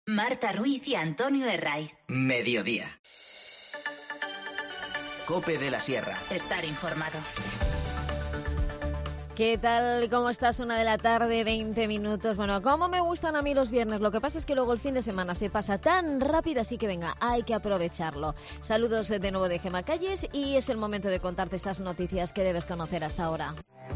Marta Ruiz y Antonio Herraiz. Mediodía. COPE de la Sierra. Estar informado. ¿Qué tal? ¿Cómo estás? 1:00 PM, 20 minutos. Bueno, ¿cómo me gustan a mí los viernes? Lo que pasa es que luego el fin de semana se pasa tan rápido, así que venga, hay que aprovecharlo. Saludos de nuevo de Gemma Calles y es el momento de contarte esas noticias que debes conocer hasta ahora.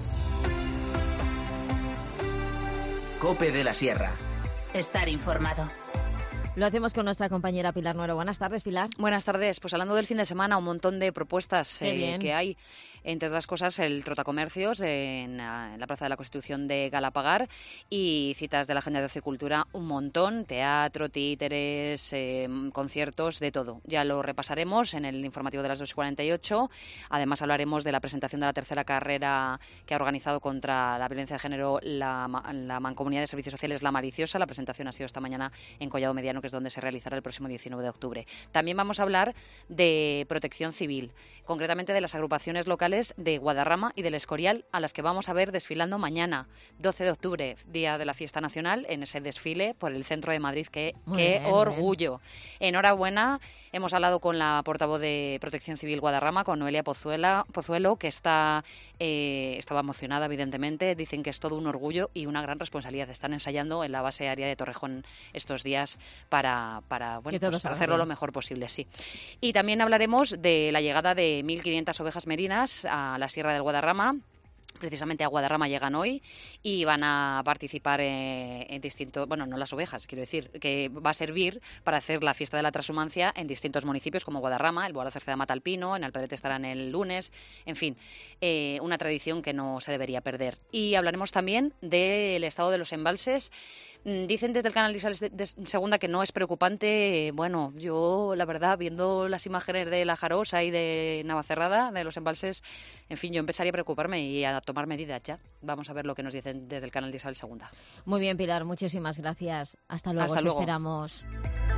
COPE de la Sierra. Estar informado. Lo hacemos con nuestra compañera Pilar Nuero. Buenas tardes, Pilar. Buenas tardes. Pues hablando del fin de semana, un montón de propuestas que hay. Entre otras cosas, el Trotacomercios en la Plaza de la Constitución de Galapagar y citas de la Agenda de Ocio y Cultura, un montón. Teatro, títeres, conciertos, de todo. Ya lo repasaremos en el informativo de las 2:48. Además, hablaremos de la presentación de la tercera carrera que ha organizado contra la violencia de género la Mancomunidad de Servicios Sociales La Maliciosa. La presentación ha sido esta mañana en Collado Mediano, que es donde se realizará el próximo 19 de octubre. También vamos a hablar de protección civil, concretamente de las agrupaciones locales de Guadarrama y del Escorial, a las que vamos a ver desfilando mañana, 12 de octubre, día de la fiesta nacional, en ese desfile por el centro de Madrid. ¡Qué orgullo! Enhorabuena. Hemos hablado con la portavoz de Protección Civil Guadarrama, con Noelia Pozuelo, que estaba emocionada, evidentemente. Dicen que es todo un orgullo y una gran responsabilidad. Están ensayando en la base aérea de Torrejón estos días para hacerlo lo mejor posible, sí. Y también hablaremos de la llegada de 1.500 ovejas merinas a la Sierra del Guadarrama. Precisamente a Guadarrama llegan hoy y van a participar en distintos... Bueno, no las ovejas, quiero decir, que va a servir para hacer la fiesta de la transhumancia en distintos municipios como Guadarrama, el Boal Cerceda de Matalpino, en Alpedrete estarán el lunes, en fin, una tradición que no se debería perder. Y hablaremos también del estado de los embalses. Dicen desde el canal de Segunda que no es preocupante. Bueno, yo, la verdad, viendo las imágenes de La Jarosa y de Navacerrada, de los embalses, en fin, yo empezaría a preocuparme y a tomar medidas ya. Vamos a ver lo que nos dicen desde el canal de Isabel II. Muy bien, Pilar, muchísimas gracias. Hasta luego. Esperamos.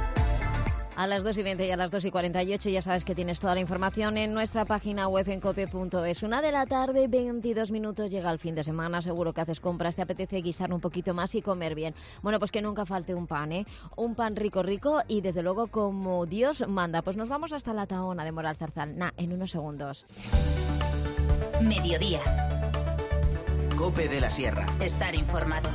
A las 2:20 y a las 2:48 ya sabes que tienes toda la información en nuestra página web en cope.es. 1:00 PM, 22 minutos, llega el fin de semana, seguro que haces compras, te apetece guisar un poquito más y comer bien. Bueno, pues que nunca falte un pan, ¿eh? Un pan rico y desde luego como Dios manda. Pues nos vamos hasta la Tahona de Mora el Zarzal. En unos segundos. Mediodía. COPE de la Sierra. Estar informado.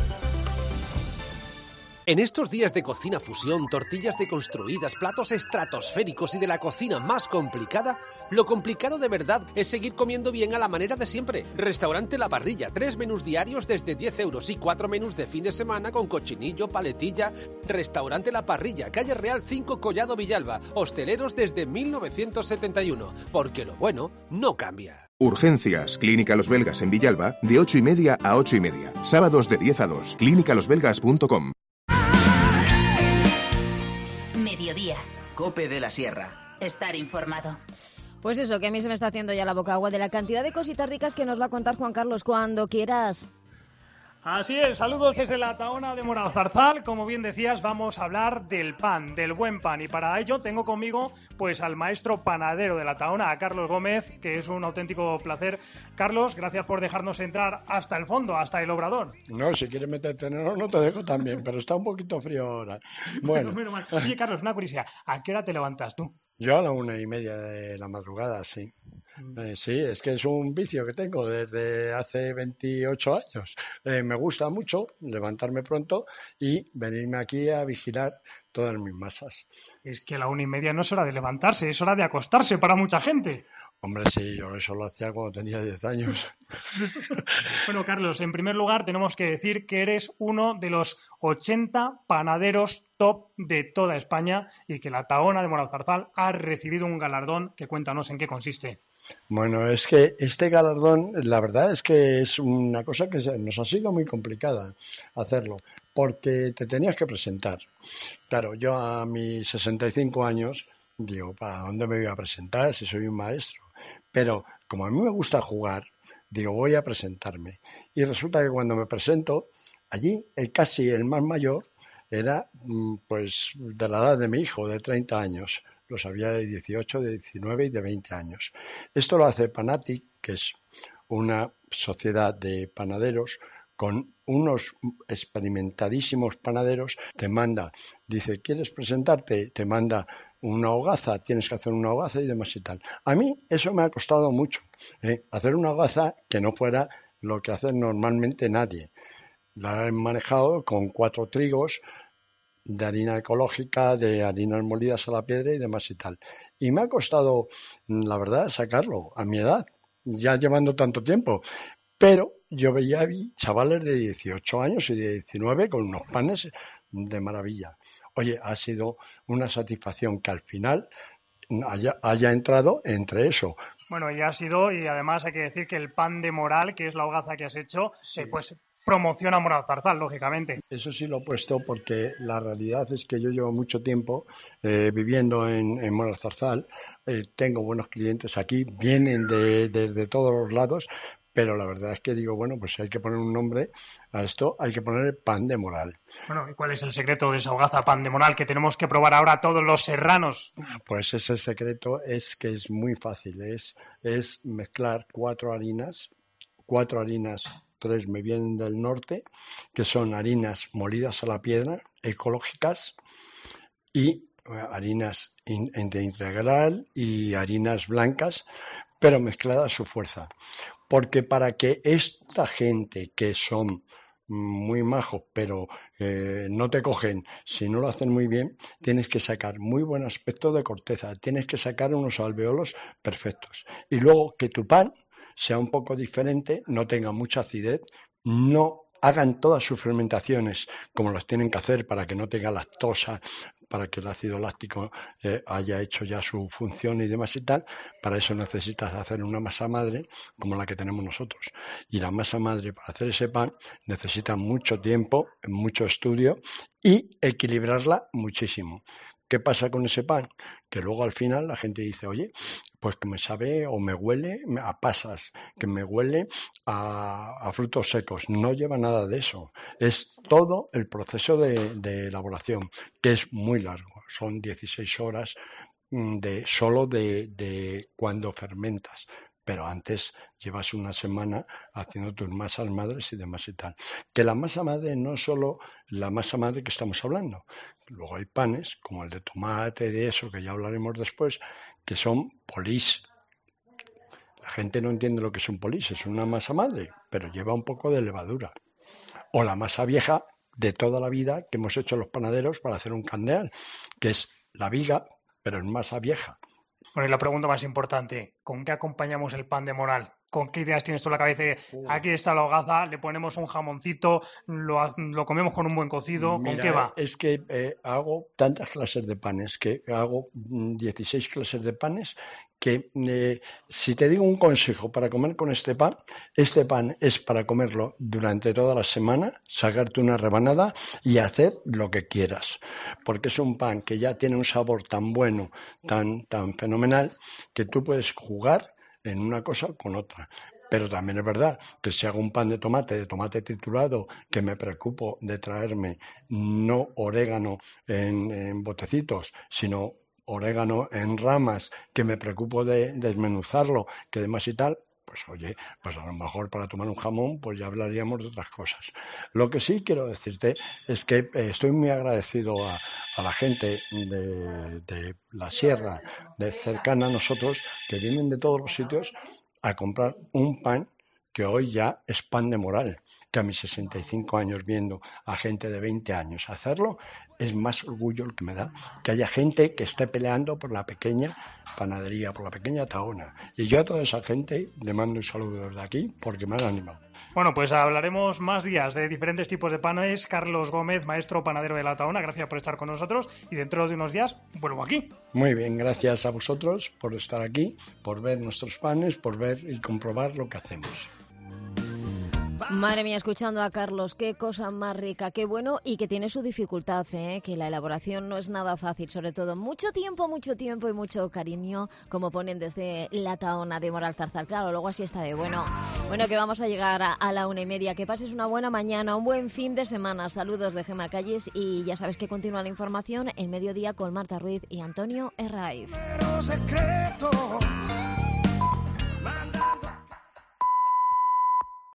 En estos días de cocina fusión, tortillas deconstruidas, platos estratosféricos y de la cocina más complicada, lo complicado de verdad es seguir comiendo bien a la manera de siempre. Restaurante La Parrilla, 3 menús diarios desde 10 euros y 4 menús de fin de semana con cochinillo, paletilla. Restaurante La Parrilla, calle Real 5, Collado Villalba. Hosteleros desde 1971, porque lo bueno no cambia. Urgencias, Clínica Los Belgas en Villalba, de 8:30 a 8:30. Sábados de 10 a 2, clínicalosbelgas.com. Mediodía. COPE de la Sierra. Estar informado. Pues eso, que a mí se me está haciendo ya la boca agua de la cantidad de cositas ricas que nos va a contar Juan Carlos cuando quieras. Así es, saludos desde la Tahona de Mora el Zarzal. Como bien decías, vamos a hablar del pan, del buen pan. Y para ello tengo conmigo pues al maestro panadero de la Tahona, a Carlos Gómez, que es un auténtico placer. Carlos, gracias por dejarnos entrar hasta el fondo, hasta el obrador. No, si quieres meterte en oro, no te dejo también, pero está un poquito frío ahora. Bueno. Oye, Carlos, una curiosidad, ¿a qué hora te levantas tú? Yo a la 1:30 de la madrugada, sí. Sí, es que es un vicio que tengo desde hace 28 años. Me gusta mucho levantarme pronto y venirme aquí a vigilar todas mis masas. Es que a la 1:30 no es hora de levantarse, es hora de acostarse para mucha gente. Hombre, sí, yo eso lo hacía cuando tenía 10 años. Bueno, Carlos, en primer lugar tenemos que decir que eres uno de los 80 panaderos top de toda España y que la Tahona de Mora el Zarzal ha recibido un galardón que cuéntanos en qué consiste. Bueno, es que este galardón, la verdad es que es una cosa que nos ha sido muy complicada hacerlo, porque te tenías que presentar. Claro, yo a mis 65 años digo, ¿para dónde me voy a presentar si soy un maestro? Pero como a mí me gusta jugar, digo, voy a presentarme. Y resulta que cuando me presento, allí casi el más mayor era pues de la edad de mi hijo, de 30 años. Los había de 18, de 19 y de 20 años. Esto lo hace Panatic, que es una sociedad de panaderos con unos experimentadísimos panaderos, te manda, dice, ¿quieres presentarte? Te manda una hogaza, tienes que hacer una hogaza y demás y tal. A mí eso me ha costado mucho, hacer una hogaza que no fuera lo que hace normalmente nadie. La he manejado con 4 trigos de harina ecológica, de harinas molidas a la piedra y demás y tal. Y me ha costado, la verdad, sacarlo a mi edad, ya llevando tanto tiempo. Pero yo veía a chavales de 18 años y de 19 con unos panes de maravilla. Oye, ha sido una satisfacción que al final haya entrado entre eso. Bueno, y ha sido, y además hay que decir que el pan de Moral, que es la hogaza que has hecho, sí, pues promociona Moral Zarzal, lógicamente. Eso sí lo he puesto porque la realidad es que yo llevo mucho tiempo viviendo en Moral Zarzal, tengo buenos clientes aquí, vienen de todos los lados, pero la verdad es que digo, bueno, pues hay que poner un nombre a esto, hay que poner el pan de Moral. Bueno, ¿y cuál es el secreto de esa hogaza pan de Moral que tenemos que probar ahora todos los serranos? Pues ese secreto es que es muy fácil, es mezclar 4 harinas, 3 me vienen del norte, que son harinas molidas a la piedra, ecológicas, y harinas de integral y harinas blancas, pero mezcladas a su fuerza. Porque para que esta gente que son muy majos, pero no te cogen si no lo hacen muy bien, tienes que sacar muy buen aspecto de corteza, tienes que sacar unos alvéolos perfectos. Y luego que tu pan sea un poco diferente, no tenga mucha acidez, no hagan todas sus fermentaciones como las tienen que hacer para que no tenga lactosa, para que el ácido láctico haya hecho ya su función y demás y tal. Para eso necesitas hacer una masa madre como la que tenemos nosotros. Y la masa madre para hacer ese pan necesita mucho tiempo, mucho estudio y equilibrarla muchísimo. ¿Qué pasa con ese pan? Que luego al final la gente dice, oye, pues que me sabe o me huele a pasas, que me huele a frutos secos. No lleva nada de eso. Es todo el proceso de elaboración, que es muy largo. Son 16 horas solo de cuando fermentas. Pero antes llevas una semana haciendo tus masas madres y demás y tal. Que la masa madre no es solo la masa madre que estamos hablando. Luego hay panes, como el de tomate, de eso, que ya hablaremos después, que son polís. La gente no entiende lo que es un polís, es una masa madre, pero lleva un poco de levadura. O la masa vieja de toda la vida que hemos hecho los panaderos para hacer un candeal, que es la viga, pero en masa vieja. Bueno, y la pregunta más importante, ¿con qué acompañamos el pan de Moral? ¿Con qué ideas tienes tú en la cabeza? Aquí está la hogaza, le ponemos un jamoncito, lo comemos con un buen cocido, ¿con qué va? Es que hago tantas clases de panes, que hago 16 clases de panes, que si te digo un consejo para comer con este pan es para comerlo durante toda la semana, sacarte una rebanada y hacer lo que quieras, porque es un pan que ya tiene un sabor tan bueno, tan fenomenal, que tú puedes jugar en una cosa con otra. Pero también es verdad que si hago un pan de tomate triturado, que me preocupo de traerme no orégano en botecitos, sino orégano en ramas, que me preocupo de desmenuzarlo, que demás y tal, pues oye, pues a lo mejor para tomar un jamón pues ya hablaríamos de otras cosas. Lo que sí quiero decirte es que estoy muy agradecido a la gente de la sierra, de cercana a nosotros, que vienen de todos los sitios a comprar un pan que hoy ya es pan de Moral, que a mis 65 años viendo a gente de 20 años hacerlo, es más orgullo el que me da, que haya gente que esté peleando por la pequeña panadería, por la pequeña taona. Y yo a toda esa gente le mando un saludo desde aquí porque me han animado. Bueno, pues hablaremos más días de diferentes tipos de panes. Carlos Gómez, maestro panadero de La Tahona, gracias por estar con nosotros y dentro de unos días vuelvo aquí. Muy bien, gracias a vosotros por estar aquí, por ver nuestros panes, por ver y comprobar lo que hacemos. Madre mía, escuchando a Carlos, qué cosa más rica, qué bueno, y que tiene su dificultad, que la elaboración no es nada fácil, sobre todo mucho tiempo y mucho cariño, como ponen desde La Tahona de Moral Zarzal. Claro, luego así está de bueno. Bueno, que vamos a llegar a la 1:30, que pases una buena mañana, un buen fin de semana. Saludos de Gemma Calles y ya sabes que continúa la información en Mediodía con Marta Ruiz y Antonio Herraiz.